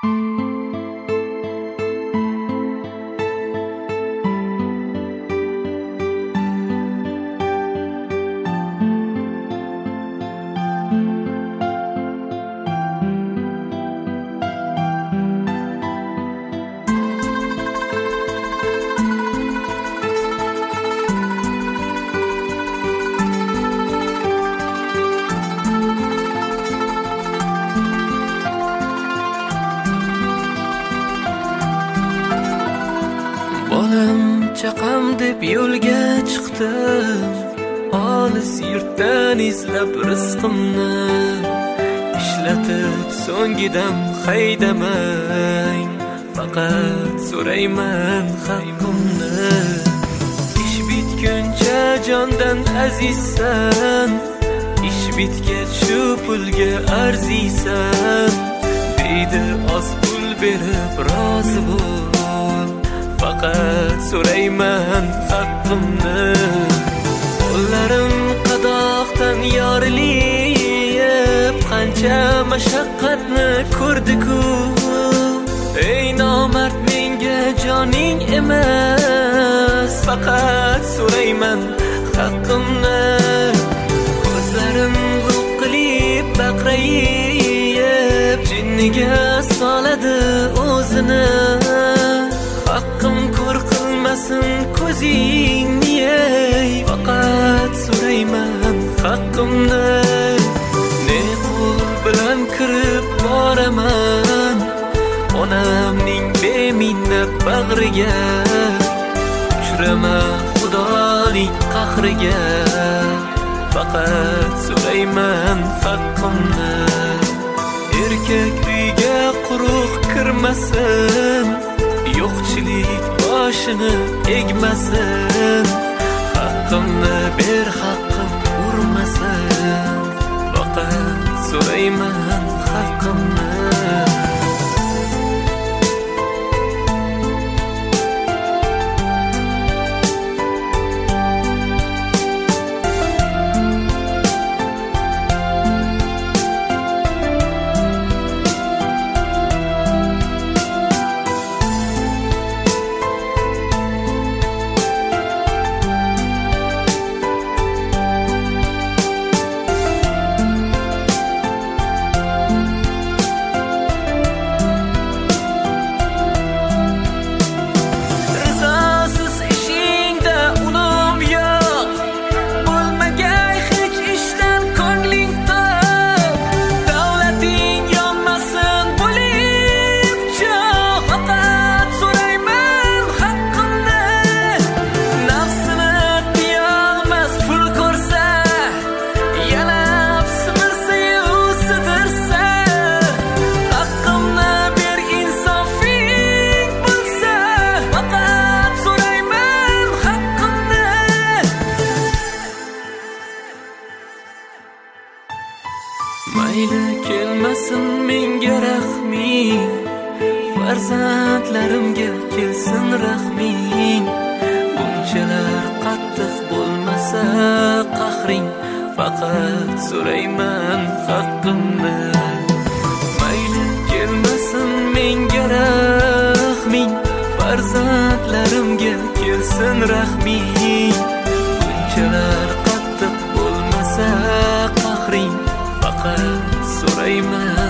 Chaqam deb yo'lga chiqdim, olis yurtdan izlab rizqimni ishlatib so'ngidam haydamang, faqat so'rayman haqqimni. Ish bitguncha jondan azizsan, ish bitgach shu pulga arziysan, deydi oz pul berib rozi bo'l, faqat so'rayman haqqimni. Qo'llarim qadoqdan yorilib, qancha mashaqqatni ko'rdi-ku. Ey nomard, menga joning emas, faqat so'rayman haqqimni. Ko'zlarim lo'qilib baqrayib, jinniga soladi o'zini. Haqqim ko'r qilmasin ko'zingni, ey, faqat so'rayman haqqimni. Ne qo'l bilan kirib boraman onamning beminnat bag'riga, uchrama xudoning qahriga, faqat so'rayman haqqimni. Erkak uyga quruq kirmasin, yo'qchilik boshini egmasin. Haqqimni ber, haqqim urmasin, faqat so'rayman haqqimni. Mayli kelmasin menga rahming, farzandlarimga kelsin rahming. Bunchalar qattiq bo'lmasa qahring, faqat so'rayman haqqimni. Mayli kelmasin menga rahming, farzandlarimga kelsin rahming. Bunchalar qattiq bo'lmasa qahring, faqat so'rayman